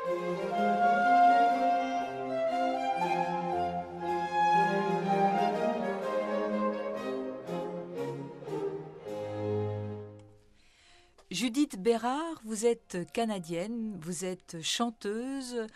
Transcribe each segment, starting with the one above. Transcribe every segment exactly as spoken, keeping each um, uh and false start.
Judith Bérard, vous êtes canadienne, vous êtes chanteuse,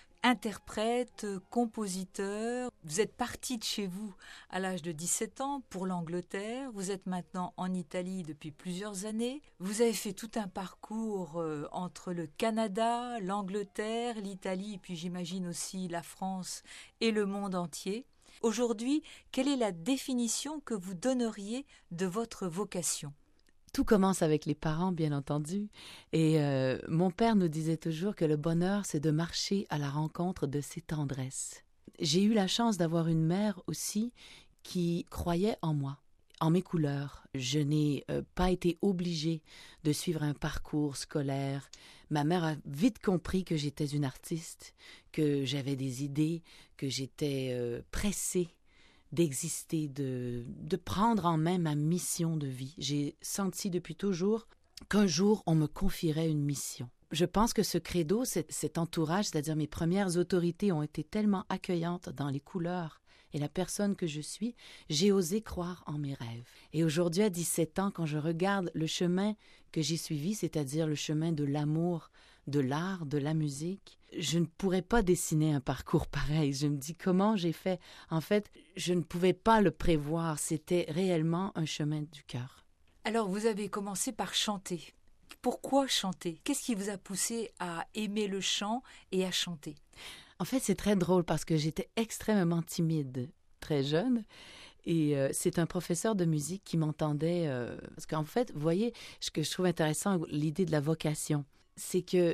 interprète, compositeur. Vous êtes partie de chez vous à l'âge de dix-sept ans pour l'Angleterre. Vous êtes maintenant en Italie depuis plusieurs années. Vous avez fait tout un parcours euh, entre le Canada, l'Angleterre, l'Italie, puis j'imagine aussi la France et le monde entier. Aujourd'hui, quelle est la définition que vous donneriez de votre vocation ? Tout commence avec les parents, bien entendu. Et euh, mon père nous disait toujours que le bonheur, c'est de marcher à la rencontre de ses tendresses. J'ai eu la chance d'avoir une mère aussi qui croyait en moi, en mes couleurs. Je n'ai euh, pas été obligée de suivre un parcours scolaire. Ma mère a vite compris que j'étais une artiste, que j'avais des idées, que j'étais euh, pressée d'exister, de, de prendre en main ma mission de vie. J'ai senti depuis toujours qu'un jour, on me confierait une mission. Je pense que ce credo, cet, cet entourage, c'est-à-dire mes premières autorités ont été tellement accueillantes dans les couleurs et la personne que je suis, j'ai osé croire en mes rêves. Et aujourd'hui, à dix-sept ans, quand je regarde le chemin que j'ai suivi, c'est-à-dire le chemin de l'amour, de l'art, de la musique, je ne pourrais pas dessiner un parcours pareil. Je me dis comment j'ai fait. En fait, je ne pouvais pas le prévoir. C'était réellement un chemin du cœur. Alors, vous avez commencé par chanter. Pourquoi chanter ? Qu'est-ce qui vous a poussé à aimer le chant et à chanter ? En fait, c'est très drôle parce que j'étais extrêmement timide, très jeune. Et euh, c'est un professeur de musique qui m'entendait. Euh, parce qu'en fait, vous voyez, ce que je trouve intéressant, l'idée de la vocation, c'est que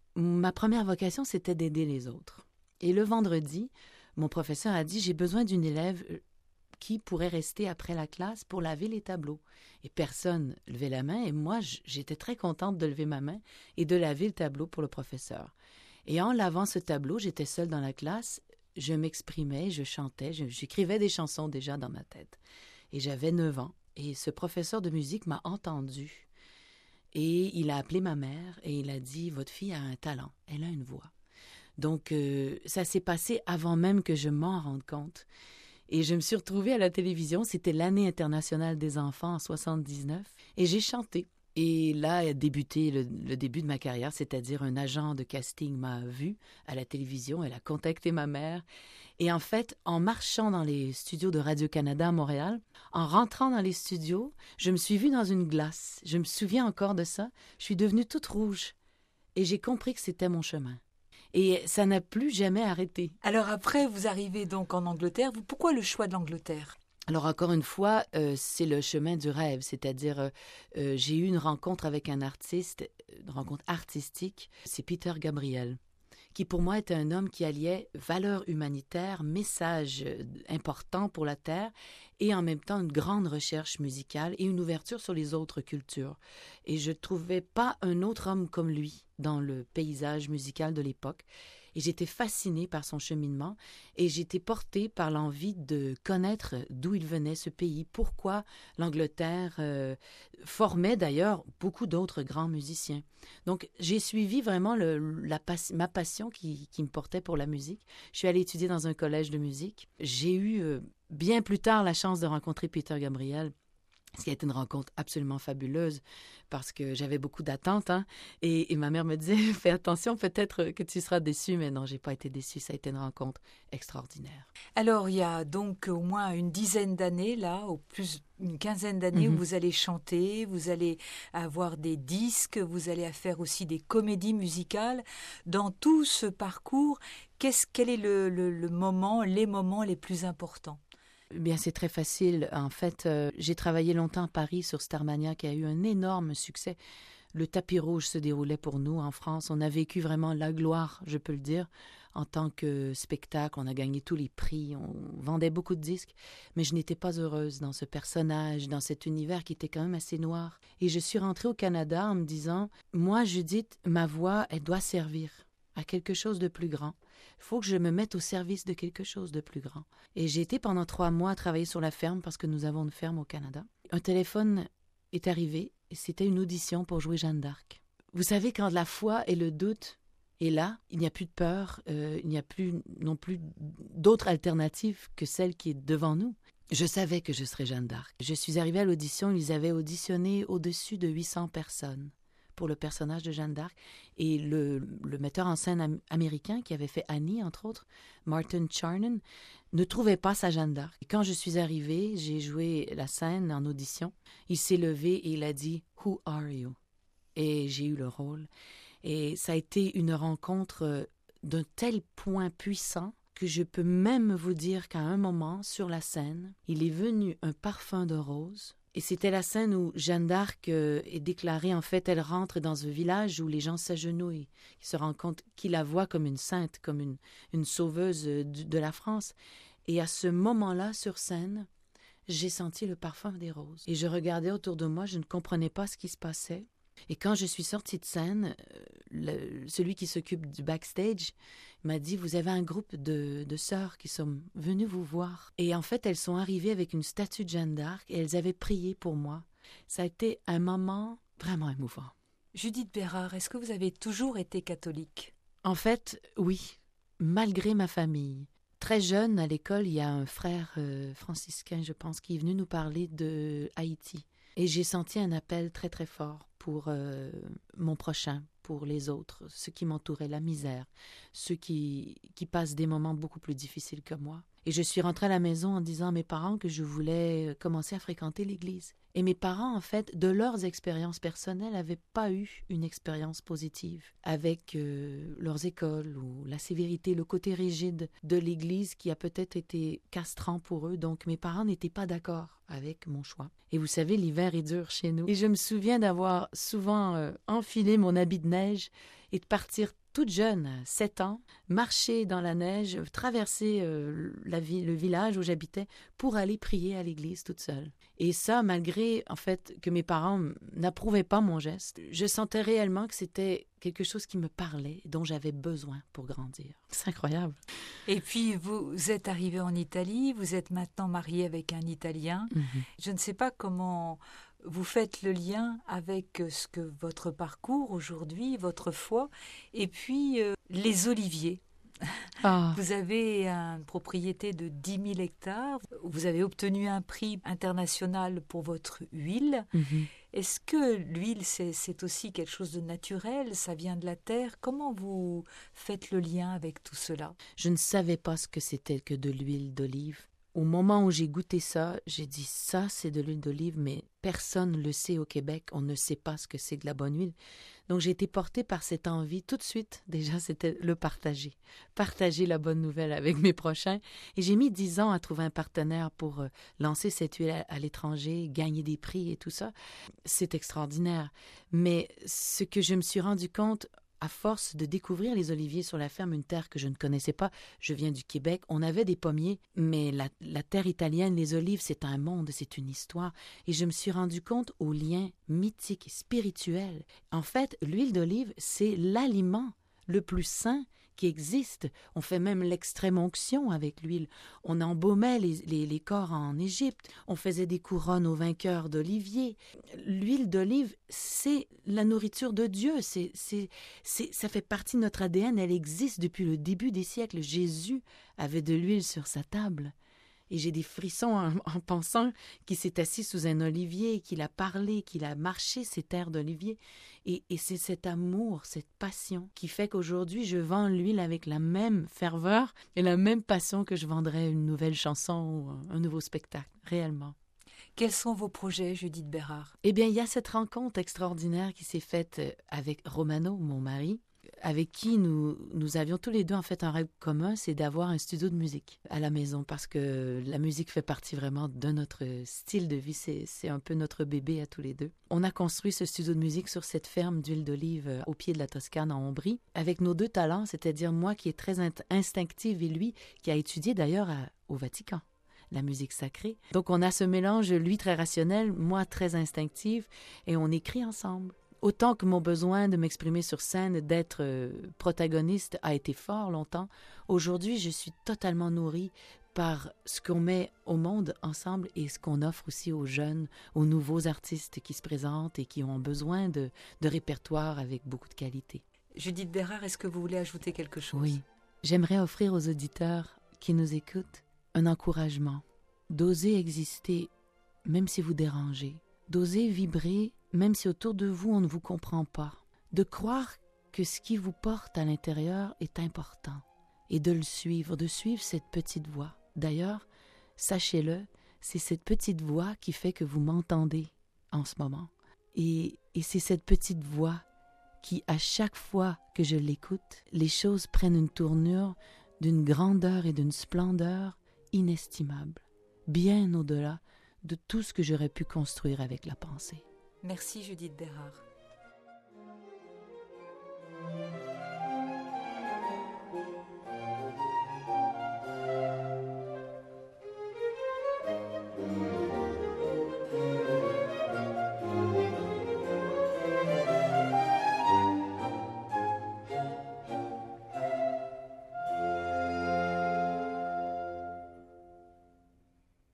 ma première vocation, c'était d'aider les autres. Et le vendredi, mon professeur a dit, j'ai besoin d'une élève qui pourrait rester après la classe pour laver les tableaux. Et personne levait la main, et moi, j'étais très contente de lever ma main et de laver le tableau pour le professeur. Et en lavant ce tableau, j'étais seule dans la classe, je m'exprimais, je chantais, je, j'écrivais des chansons déjà dans ma tête. Et j'avais neuf ans, et ce professeur de musique m'a entendue. Et il a appelé ma mère et il a dit « Votre fille a un talent, elle a une voix. » Donc, euh, ça s'est passé avant même que je m'en rende compte. Et je me suis retrouvée à la télévision, c'était l'année internationale des enfants en soixante-dix-neuf, et j'ai chanté. Et là a débuté le, le début de ma carrière, c'est-à-dire un agent de casting m'a vue à la télévision, elle a contacté ma mère. Et en fait, en marchant dans les studios de Radio-Canada à Montréal, en rentrant dans les studios, je me suis vue dans une glace. Je me souviens encore de ça. Je suis devenue toute rouge. Et j'ai compris que c'était mon chemin. Et ça n'a plus jamais arrêté. Alors après, vous arrivez donc en Angleterre. Pourquoi le choix de l'Angleterre ? Alors encore une fois, euh, c'est le chemin du rêve, c'est-à-dire euh, euh, j'ai eu une rencontre avec un artiste, une rencontre artistique, c'est Peter Gabriel, qui pour moi était un homme qui alliait valeurs humanitaires, messages importants pour la Terre et en même temps une grande recherche musicale et une ouverture sur les autres cultures. Et je ne trouvais pas un autre homme comme lui dans le paysage musical de l'époque. Et j'étais fascinée par son cheminement et j'étais portée par l'envie de connaître d'où il venait, ce pays, pourquoi l'Angleterre euh, formait d'ailleurs beaucoup d'autres grands musiciens. Donc, j'ai suivi vraiment le, la, ma passion qui, qui me portait pour la musique. Je suis allée étudier dans un collège de musique. J'ai eu euh, bien plus tard la chance de rencontrer Peter Gabriel, ce qui a été une rencontre absolument fabuleuse parce que j'avais beaucoup d'attentes. Hein? Et, et ma mère me disait, fais attention, peut-être que tu seras déçue. Mais non, j'ai pas été déçue. Ça a été une rencontre extraordinaire. Alors, il y a donc au moins une dizaine d'années, là, ou plus une quinzaine d'années, mm-hmm. où vous allez chanter, vous allez avoir des disques, vous allez faire aussi des comédies musicales. Dans tout ce parcours, qu'est-ce, quel est le, le, le moment, les moments les plus importants ? Bien, c'est très facile. En fait, euh, j'ai travaillé longtemps à Paris sur Starmania, qui a eu un énorme succès. Le tapis rouge se déroulait pour nous en France. On a vécu vraiment la gloire, je peux le dire, en tant que spectacle. On a gagné tous les prix, on vendait beaucoup de disques. Mais je n'étais pas heureuse dans ce personnage, dans cet univers qui était quand même assez noir. Et je suis rentrée au Canada en me disant, moi, Judith, ma voix, elle doit servir à quelque chose de plus grand. Il faut que je me mette au service de quelque chose de plus grand. Et j'ai été pendant trois mois à travailler sur la ferme parce que nous avons une ferme au Canada. Un téléphone est arrivé et c'était une audition pour jouer Jeanne d'Arc. Vous savez, quand la foi et le doute Et là, il n'y a plus de peur, euh, il n'y a plus non plus d'autre alternative que celle qui est devant nous. Je savais que je serais Jeanne d'Arc. Je suis arrivée à l'audition, ils avaient auditionné au-dessus de huit cents personnes pour le personnage de Jeanne d'Arc. Et le, le metteur en scène am- américain qui avait fait Annie, entre autres, Martin Charnan, ne trouvait pas sa Jeanne d'Arc. Et quand je suis arrivée, j'ai joué la scène en audition. Il s'est levé et il a dit « Who are you ?» Et j'ai eu le rôle. Et ça a été une rencontre d'un tel point puissant que je peux même vous dire qu'à un moment, sur la scène, il est venu un parfum de rose. Et c'était la scène où Jeanne d'Arc euh, est déclarée, en fait, elle rentre dans un village où les gens s'agenouillent, qui se rendent compte qu'il la voit comme une sainte, comme une, une sauveuse de, de la France. Et à ce moment-là, sur scène, j'ai senti le parfum des roses. Et je regardais autour de moi, je ne comprenais pas ce qui se passait. Et quand je suis sortie de scène, le, celui qui s'occupe du backstage m'a dit « Vous avez un groupe de, de sœurs qui sont venues vous voir. » Et en fait, elles sont arrivées avec une statue de Jeanne d'Arc et elles avaient prié pour moi. Ça a été un moment vraiment émouvant. Judith Bérard, est-ce que vous avez toujours été catholique? En fait, oui, malgré ma famille. Très jeune, à l'école, il y a un frère euh, franciscain, je pense, qui est venu nous parler de Haïti. Et j'ai senti un appel très, très fort pour euh, mon prochain, pour les autres, ceux qui m'entouraient, la misère, ceux qui, qui passent des moments beaucoup plus difficiles que moi. Et je suis rentrée à la maison en disant à mes parents que je voulais commencer à fréquenter l'Église. Et mes parents, en fait, de leurs expériences personnelles, n'avaient pas eu une expérience positive avec euh, leurs écoles ou la sévérité, le côté rigide de l'Église qui a peut-être été castrant pour eux. Donc, mes parents n'étaient pas d'accord avec mon choix. Et vous savez, l'hiver est dur chez nous. Et je me souviens d'avoir souvent euh, enfilé mon habit de neige et de partir toute jeune, sept ans, marcher dans la neige, traverser euh, la ville, le village où j'habitais pour aller prier à l'église toute seule. Et ça, malgré, en fait, que mes parents n'approuvaient pas mon geste, je sentais réellement que c'était quelque chose qui me parlait, dont j'avais besoin pour grandir. C'est incroyable. Et puis, vous êtes arrivé en Italie, vous êtes maintenant marié avec un Italien. Mm-hmm. Je ne sais pas comment vous faites le lien avec ce que votre parcours aujourd'hui, votre foi, et puis euh, les oliviers. Oh. Vous avez une propriété de dix mille hectares, vous avez obtenu un prix international pour votre huile. Mm-hmm. Est-ce que l'huile, c'est, c'est aussi quelque chose de naturel, ça vient de la terre? Comment vous faites le lien avec tout cela? Je ne savais pas ce que c'était que de l'huile d'olive. Au moment où j'ai goûté ça, j'ai dit ça, c'est de l'huile d'olive, mais personne ne le sait au Québec. On ne sait pas ce que c'est de la bonne huile. Donc, j'ai été portée par cette envie tout de suite. Déjà, c'était le partager. Partager la bonne nouvelle avec mes prochains. Et j'ai mis dix ans à trouver un partenaire pour euh, lancer cette huile à, à l'étranger, gagner des prix et tout ça. C'est extraordinaire. Mais ce que je me suis rendu compte, à force de découvrir les oliviers sur la ferme, une terre que je ne connaissais pas, je viens du Québec, on avait des pommiers, mais la, la terre italienne, les olives, c'est un monde, c'est une histoire. Et je me suis rendu compte au lien mythique et spirituel. En fait, l'huile d'olive, c'est l'aliment le plus sain qui existe. On fait même l'extrême onction avec l'huile. On embaumait les, les, les corps en Égypte. On faisait des couronnes aux vainqueurs d'olivier. L'huile d'olive, c'est la nourriture de Dieu. C'est, c'est, c'est, ça fait partie de notre A D N. Elle existe depuis le début des siècles. Jésus avait de l'huile sur sa table. Et j'ai des frissons en, en pensant qu'il s'est assis sous un olivier, qu'il a parlé, qu'il a marché ces terres d'olivier. Et, et c'est cet amour, cette passion qui fait qu'aujourd'hui, je vends l'huile avec la même ferveur et la même passion que je vendrais une nouvelle chanson ou un, un nouveau spectacle, réellement. Quels sont vos projets, Judith Bérard? Eh bien, il y a cette rencontre extraordinaire qui s'est faite avec Romano, mon mari, avec qui nous, nous avions tous les deux en fait un rêve commun, c'est d'avoir un studio de musique à la maison parce que la musique fait partie vraiment de notre style de vie, c'est, c'est un peu notre bébé à tous les deux. On a construit ce studio de musique sur cette ferme d'huile d'olive au pied de la Toscane en Ombrie avec nos deux talents, c'est-à-dire moi qui est très instinctive et lui qui a étudié d'ailleurs à, au Vatican la musique sacrée. Donc on a ce mélange, lui très rationnel, moi très instinctive et on écrit ensemble. Autant que mon besoin de m'exprimer sur scène, d'être euh, protagoniste a été fort longtemps, aujourd'hui, je suis totalement nourrie par ce qu'on met au monde ensemble et ce qu'on offre aussi aux jeunes, aux nouveaux artistes qui se présentent et qui ont besoin de, de répertoires avec beaucoup de qualité. Judith Bérard, est-ce que vous voulez ajouter quelque chose? Oui, j'aimerais offrir aux auditeurs qui nous écoutent un encouragement, d'oser exister même si vous dérangez, d'oser vibrer même si autour de vous on ne vous comprend pas, de croire que ce qui vous porte à l'intérieur est important et de le suivre, de suivre cette petite voix. D'ailleurs, sachez-le, c'est cette petite voix qui fait que vous m'entendez en ce moment. Et, et c'est cette petite voix qui, à chaque fois que je l'écoute, les choses prennent une tournure d'une grandeur et d'une splendeur inestimables, bien au-delà de tout ce que j'aurais pu construire avec la pensée. Merci Judith Bérard.